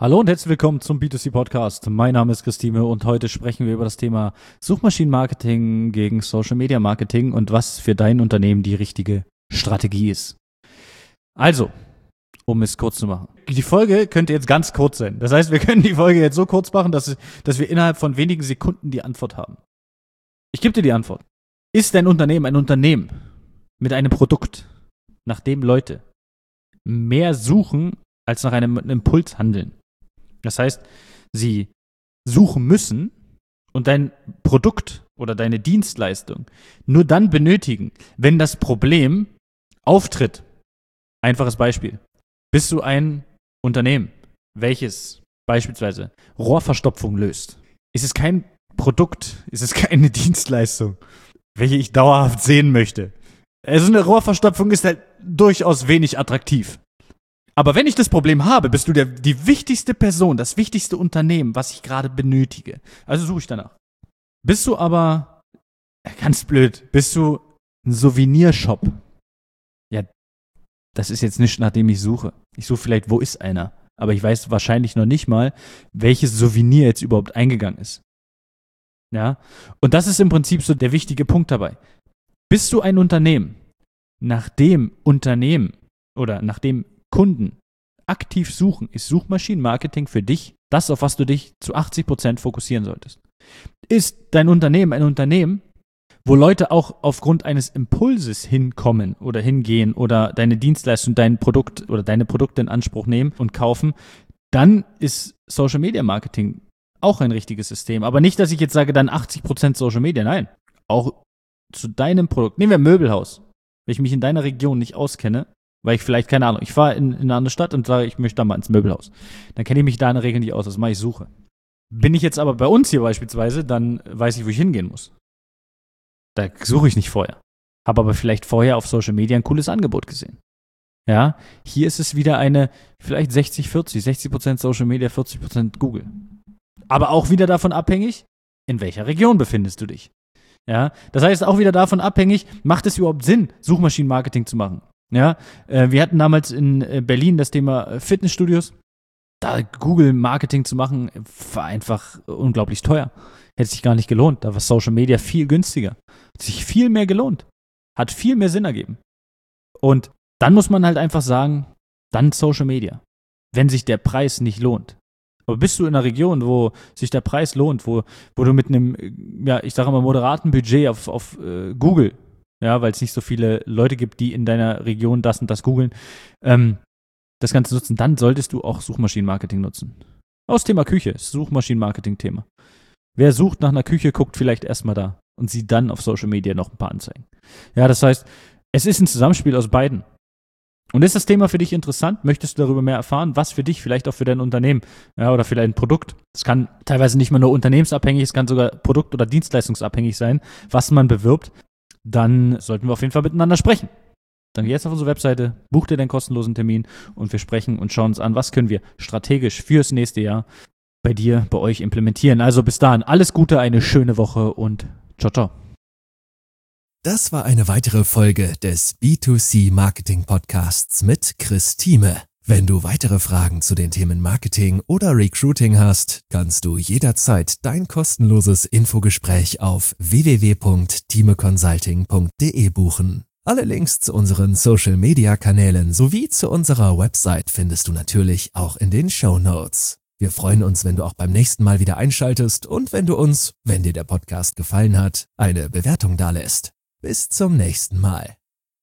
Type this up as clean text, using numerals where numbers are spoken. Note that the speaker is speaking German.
Hallo und herzlich willkommen zum B2C-Podcast. Mein Name ist Christine und heute sprechen wir über das Thema Suchmaschinenmarketing gegen Social-Media-Marketing und was für dein Unternehmen die richtige Strategie ist. Also, um es kurz zu machen. Die Folge könnte jetzt ganz kurz sein. Das heißt, wir können die Folge jetzt so kurz machen, dass wir innerhalb von wenigen Sekunden die Antwort haben. Ich gebe dir die Antwort. Ist dein Unternehmen ein Unternehmen mit einem Produkt, nach dem Leute mehr suchen, als nach einem Impuls handeln? Das heißt, sie suchen müssen und dein Produkt oder deine Dienstleistung nur dann benötigen, wenn das Problem auftritt. Einfaches Beispiel. Bist du ein Unternehmen, welches beispielsweise Rohrverstopfung löst? Ist es kein Produkt, ist es keine Dienstleistung, welche ich dauerhaft sehen möchte? Also eine Rohrverstopfung ist halt durchaus wenig attraktiv. Aber wenn ich das Problem habe, bist du die wichtigste Person, das wichtigste Unternehmen, was ich gerade benötige. Also suche ich danach. Bist du aber, ganz blöd, bist du ein Souvenirshop? Ja, das ist jetzt nicht, nach dem ich suche. Ich suche vielleicht, wo ist einer? Aber ich weiß wahrscheinlich noch nicht mal, welches Souvenir jetzt überhaupt eingegangen ist. Ja, und das ist im Prinzip so der wichtige Punkt dabei. Bist du ein Unternehmen, nach dem Unternehmen oder nach dem Kunden aktiv suchen, ist Suchmaschinenmarketing für dich das, auf was du dich zu 80% fokussieren solltest. Ist dein Unternehmen ein Unternehmen, wo Leute auch aufgrund eines Impulses hinkommen oder hingehen oder deine Dienstleistung, dein Produkt oder deine Produkte in Anspruch nehmen und kaufen, dann ist Social Media Marketing auch ein richtiges System. Aber nicht, dass ich jetzt sage, dann 80% Social Media, nein. Auch zu deinem Produkt. Nehmen wir Möbelhaus. Wenn ich mich in deiner Region nicht auskenne, weil ich vielleicht, keine Ahnung, ich fahre in eine andere Stadt und sage, ich möchte da mal ins Möbelhaus. Dann kenne ich mich da in der Regel nicht aus, das mache ich Suche. Bin ich jetzt aber bei uns hier beispielsweise, dann weiß ich, wo ich hingehen muss. Da suche ich nicht vorher. Habe aber vielleicht vorher auf Social Media ein cooles Angebot gesehen. Ja, hier ist es wieder eine, vielleicht 60% Social Media, 40% Google. Aber auch wieder davon abhängig, in welcher Region befindest du dich. Ja, das heißt auch wieder davon abhängig, macht es überhaupt Sinn, Suchmaschinenmarketing zu machen? Ja, wir hatten damals in Berlin das Thema Fitnessstudios. Da Google-Marketing zu machen, war einfach unglaublich teuer. Hätte sich gar nicht gelohnt. Da war Social Media viel günstiger. Hat sich viel mehr gelohnt. Hat viel mehr Sinn ergeben. Und dann muss man halt einfach sagen, dann Social Media. Wenn sich der Preis nicht lohnt. Aber bist du in einer Region, wo sich der Preis lohnt, wo du mit einem, ja, ich sage mal, moderaten Budget auf Google, ja, weil es nicht so viele Leute gibt, die in deiner Region das und das googeln, das Ganze nutzen, dann solltest du auch Suchmaschinenmarketing nutzen. Aus Thema Küche ist Suchmaschinenmarketing-Thema. Wer sucht nach einer Küche, guckt vielleicht erstmal da und sieht dann auf Social Media noch ein paar Anzeigen. Ja, das heißt, es ist ein Zusammenspiel aus beiden. Und ist das Thema für dich interessant? Möchtest du darüber mehr erfahren? Was für dich, vielleicht auch für dein Unternehmen, ja, oder für dein Produkt? Es kann teilweise nicht mal nur unternehmensabhängig, es kann sogar produkt- oder dienstleistungsabhängig sein, was man bewirbt. Dann sollten wir auf jeden Fall miteinander sprechen. Dann geh jetzt auf unsere Webseite, buch dir deinen kostenlosen Termin und wir sprechen und schauen uns an, was können wir strategisch fürs nächste Jahr bei dir, bei euch implementieren. Also bis dahin, alles Gute, eine schöne Woche und ciao, ciao. Das war eine weitere Folge des B2C Marketing Podcasts mit Chris Thieme. Wenn du weitere Fragen zu den Themen Marketing oder Recruiting hast, kannst du jederzeit dein kostenloses Infogespräch auf www.thimeconsulting.de buchen. Alle Links zu unseren Social-Media-Kanälen sowie zu unserer Website findest du natürlich auch in den Shownotes. Wir freuen uns, wenn du auch beim nächsten Mal wieder einschaltest und wenn du uns, wenn dir der Podcast gefallen hat, eine Bewertung dalässt. Bis zum nächsten Mal.